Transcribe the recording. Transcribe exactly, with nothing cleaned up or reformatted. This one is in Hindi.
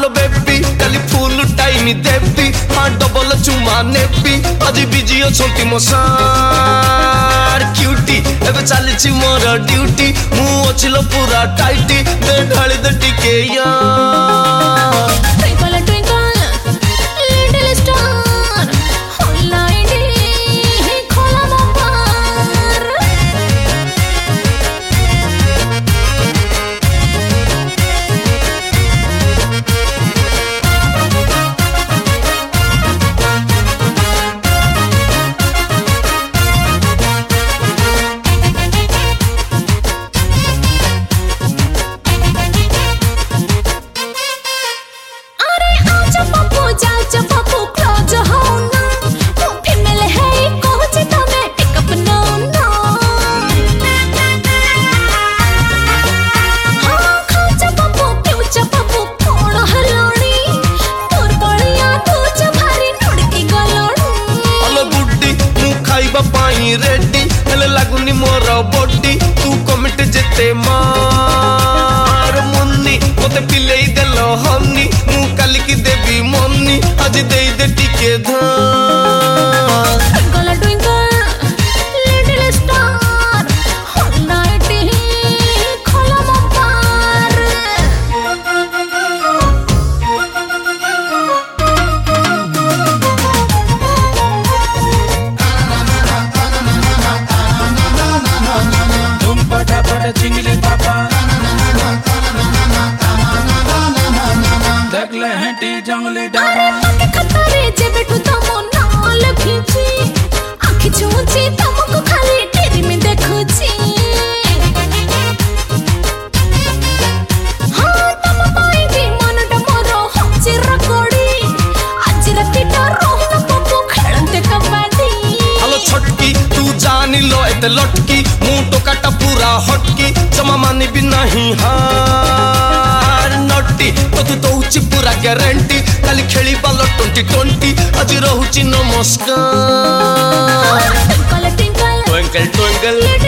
आलो बेबी काली फुल टाइम देबी हाँ डबल चुमा नेबी आज बिजी अछंती मो सार क्यूटी एबे चलीची मोर ड्यूटी मु अछिलो पूरा टाइटी दे ढाली दे टिके यार ट्विंकल ट्विंकल लिटिल स्टार होला इंडी खोला मोबार रेडी हेले लागुनी मोर बॉडी तू कमिट जेते मार मुन्नी मते पिलेई देलो हनी मु काली की देवी मन्नी आज देई दे टिके धान ट्विंकल ट्विंकल लिटिल स्टार होला इंडी खोला मोबार चिंगली पापा देख ले हेटी जंगली डाबा अरे खतरे जे बैठू तमो नाल खींची आँखी छूची तमको खाली टेरी में देखुची हाँ तम पाई दी मनटा मोरो होची रगोड़ी आज रातीटा रोहना पप्पू खेलते कबड्डी हेलो छटकी तू जानी लो एते लटकी मु टोकाटा पूरा हटकी जमा मानी भी नहीं हार नटी तो तू तो उची पूरा गारंटी खाली खेली बालो ट्वेंटी ट्वेंटी आज रहूची नमस्कार ट्विंकल ट्विंकल ट्विंकल ट्विंकल